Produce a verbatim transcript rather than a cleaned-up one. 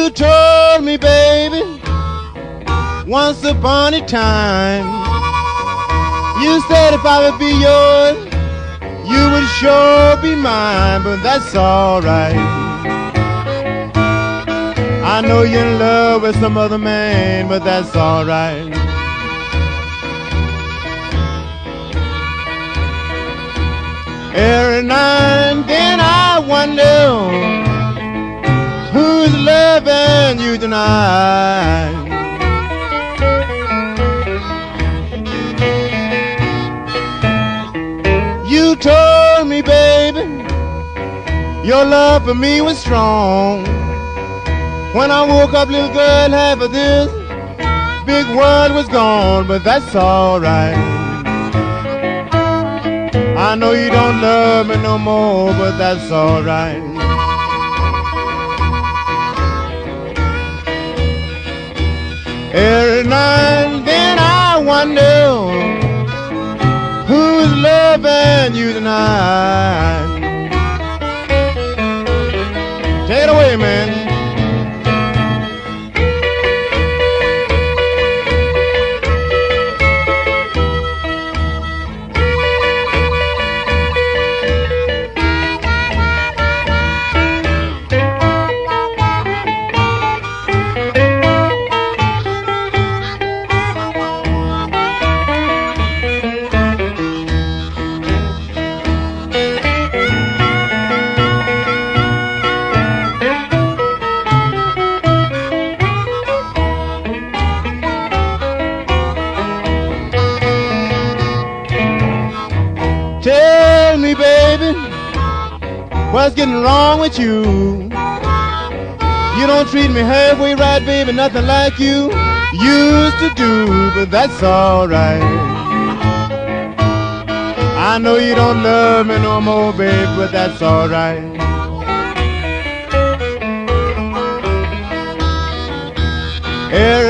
You told me, baby, once upon a time, you said if I would be yours, you would sure be mine, but that's alright. I know you're in love with some other man, but that's alright. Every now and then I wonder who's loving you tonight. You told me, baby, your love for me was strong. When I woke up, little girl, half of this big world was gone, but that's alright. I know you don't love me no more, but that's alright. Every now and then I wonder who's loving you tonight. Take it away, man. Tell me, baby, what's getting wrong with you? You don't treat me halfway right, baby, nothing like you used to do, but that's alright. I know you don't love me no more, baby, but that's alright. Every